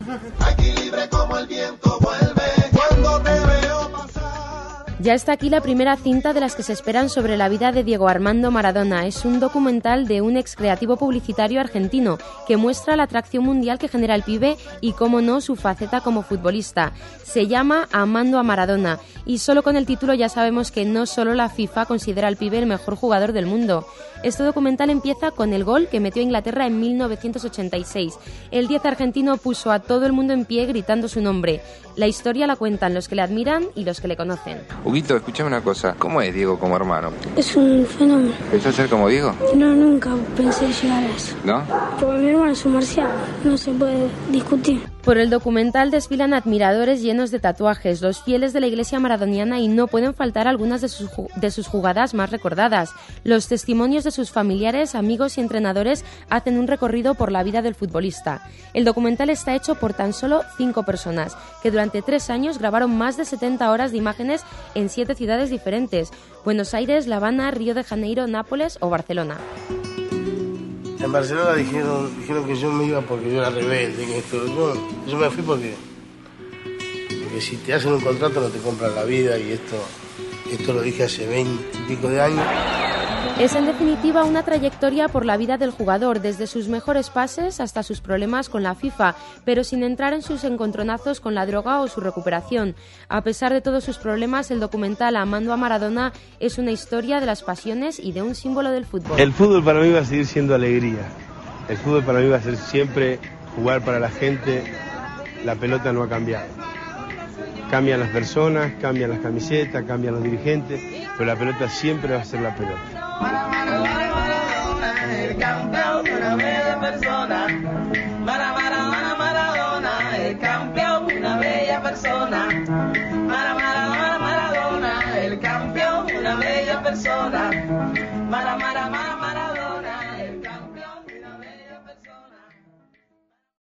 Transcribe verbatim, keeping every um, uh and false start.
Aquí libre como el viento vuelve cuando te veo pasar. Ya está aquí la primera cinta de las que se esperan sobre la vida de Diego Armando Maradona. Es un documental de un ex creativo publicitario argentino que muestra la atracción mundial que genera el pibe y, cómo no, su faceta como futbolista. Se llama Amando a Maradona y solo con el título ya sabemos que no solo la FIFA considera al pibe el mejor jugador del mundo. Este documental empieza con el gol que metió a Inglaterra en mil novecientos ochenta y seis. El diez argentino puso a todo el mundo en pie gritando su nombre. La historia la cuentan los que le admiran y los que le conocen. Huguito, escúchame una cosa. ¿Cómo es Diego como hermano? Es un fenómeno. ¿Pensás ser como Diego? No, nunca pensé llegar a eso. ¿No? Porque mi hermano es un marciano. No se puede discutir. Por el documental desfilan admiradores llenos de tatuajes, los fieles de la iglesia maradoniana, y no pueden faltar algunas de sus, de sus jugadas más recordadas. Los testimonios de sus familiares, amigos y entrenadores hacen un recorrido por la vida del futbolista. El documental está hecho por tan solo cinco personas, que durante tres años grabaron más de setenta horas de imágenes en siete ciudades diferentes: Buenos Aires, La Habana, Río de Janeiro, Nápoles o Barcelona. En Barcelona dijeron, dijeron que yo me iba porque yo era rebelde. Que esto, yo, yo me fui porque, porque si te hacen un contrato no te compran la vida, y esto, esto lo dije hace veinte y pico de años. Es en definitiva una trayectoria por la vida del jugador, desde sus mejores pases hasta sus problemas con la FIFA, pero sin entrar en sus encontronazos con la droga o su recuperación. A pesar de todos sus problemas, el documental Amando a Maradona es una historia de las pasiones y de un símbolo del fútbol. El fútbol para mí va a seguir siendo alegría. El fútbol para mí va a ser siempre jugar para la gente. La pelota no ha cambiado. Cambian las personas, cambian las camisetas, cambian los dirigentes, pero la pelota siempre va a ser la pelota. Maradona, el campeón, una bella persona. Maradona, Maradona, el campeón, una bella persona. Maradona, Maradona, el campeón, una bella persona. Maradona.